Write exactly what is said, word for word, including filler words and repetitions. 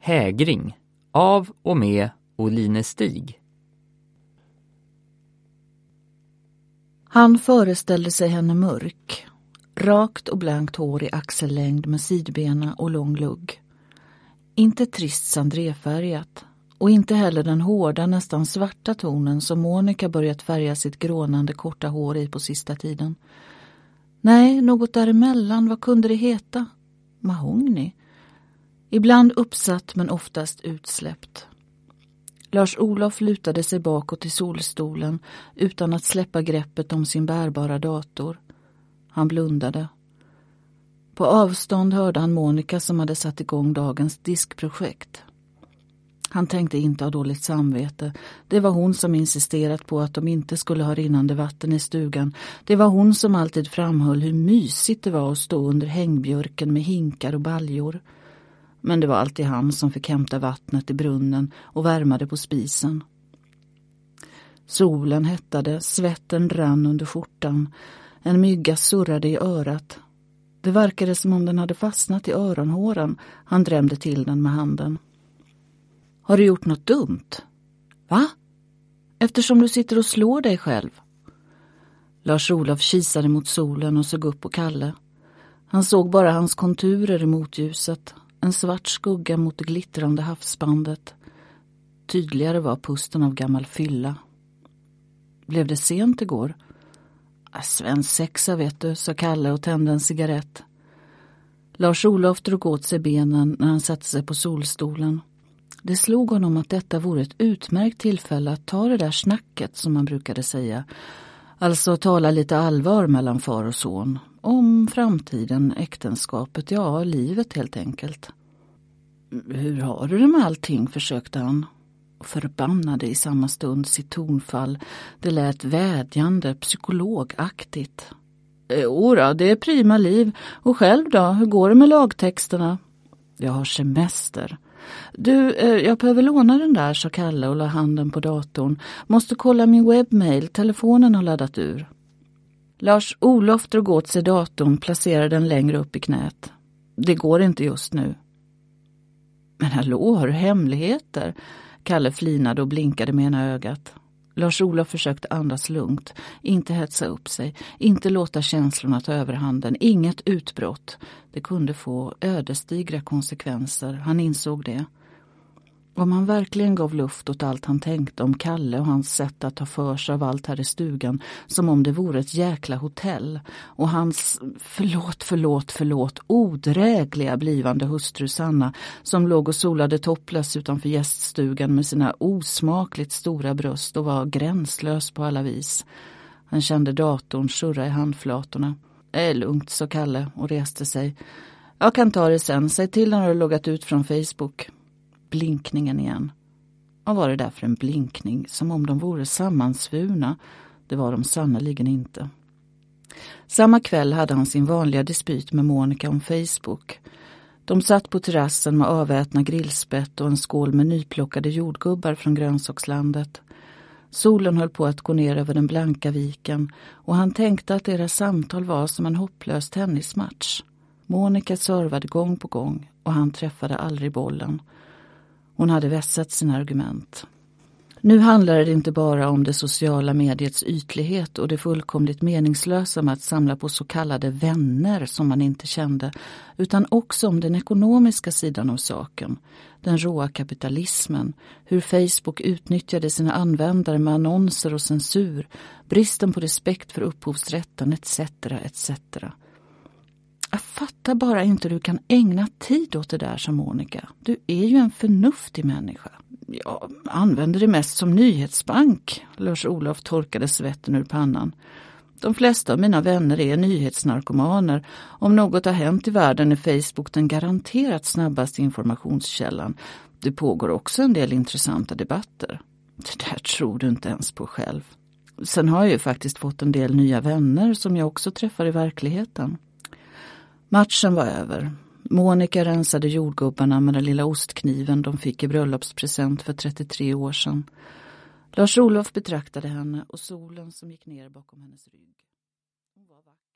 Hägring av och med Oline Stig. Han föreställde sig henne mörk, rakt och blankt hår i axellängd med sidbena och lång lugg. Inte trist sandrefärgat och inte heller den hårda, nästan svarta tonen som Monica börjat färga sitt grånande korta hår i på sista tiden. Nej, något däremellan, vad kunde det heta? Mahogny. Ibland uppsatt men oftast utsläppt. Lars-Olof lutade sig bakåt i solstolen utan att släppa greppet om sin bärbara dator. Han blundade. På avstånd hörde han Monica som hade satt igång dagens diskprojekt. Han tänkte inte ha dåligt samvete. Det var hon som insisterat på att de inte skulle ha rinnande vatten i stugan. Det var hon som alltid framhöll hur mysigt det var att stå under hängbjörken med hinkar och baljor. Men det var alltid han som fick hämta vattnet i brunnen och värmade på spisen. Solen hettade, svetten rann under skjortan. En mygga surrade i örat. Det verkade som om den hade fastnat i öronhåren. Han drämde till den med handen. Har du gjort något dumt? Va? Eftersom du sitter och slår dig själv. Lars-Olof kisade mot solen och såg upp på Kalle. Han såg bara hans konturer i motljuset. En svart skugga mot det glittrande havsbandet. Tydligare var pusten av gammal fylla. Blev det sent igår? Svensk sexa vet du, sa Kalle och tände en cigarett. Lars-Olof drog åt sig benen när han satte sig på solstolen. Det slog honom att detta vore ett utmärkt tillfälle att ta det där snacket som man brukade säga. Alltså tala lite allvar mellan far och son. Om framtiden, äktenskapet, ja, livet helt enkelt. Hur har du det med allting, försökte han. Förbannade i samma stund sitt tonfall. Det lät vädjande, psykologaktigt. Jodå, det är prima liv. Och själv då, hur går det med lagtexterna? Jag har semester. Du, eh, jag behöver låna den där, sa Kalle och la handen på datorn. Måste kolla min webbmail, telefonen har laddat ur. Lars-Olof drog åt sig datorn, placerade den längre upp i knät. Det går inte just nu. Men hallå, har du hemligheter? Kalle flinade och blinkade med ena ögat. Lars-Olof försökte andas lugnt, inte hetsa upp sig, inte låta känslorna ta överhanden, inget utbrott. Det kunde få ödesdigra konsekvenser, han insåg det. Om han verkligen gav luft åt allt han tänkte om Kalle och hans sätt att ta för sig av allt här i stugan, som om det vore ett jäkla hotell, och hans, förlåt, förlåt, förlåt, odrägliga blivande hustru Sanna, som låg och solade topplös utanför gäststugan med sina osmakligt stora bröst och var gränslös på alla vis. Han kände datorn surra i handflatorna. Det är lugnt, sa Kalle och reste sig. Jag kan ta det sen, säg till när du har loggat ut från Facebook. Blinkningen igen. Vad var det där för en blinkning? Som om de vore sammansvurna. Det var de sannoliken inte. Samma kväll hade han sin vanliga dispyt med Monica om Facebook. De satt på terrassen med avätna grillspett och en skål med nyplockade jordgubbar från grönsakslandet. Solen höll på att gå ner över den blanka viken och han tänkte att deras samtal var som en hopplös tennismatch. Monica servade gång på gång och han träffade aldrig bollen. Hon hade vässat sina argument. Nu handlade det inte bara om det sociala mediets ytlighet och det fullkomligt meningslösa med att samla på så kallade vänner som man inte kände, utan också om den ekonomiska sidan av saken. Den råa kapitalismen, hur Facebook utnyttjade sina användare med annonser och censur, bristen på respekt för upphovsrätten et cetera et cetera. Jag fattar bara inte hur du kan ägna tid åt det där, sa Monica. Du är ju en förnuftig människa. Jag använder det mest som nyhetsbank. Lars-Olof torkade svetten ur pannan. De flesta av mina vänner är nyhetsnarkomaner. Om något har hänt i världen är Facebook den garanterat snabbaste informationskällan. Det pågår också en del intressanta debatter. Det där tror du inte ens på själv. Sen har jag ju faktiskt fått en del nya vänner som jag också träffar i verkligheten. Matchen var över. Monica rensade jordgubbarna med den lilla ostkniven de fick i bröllopspresent för trettiotre år sedan. Lars-Olof betraktade henne och solen som gick ner bakom hennes rygg. Hon var vacker.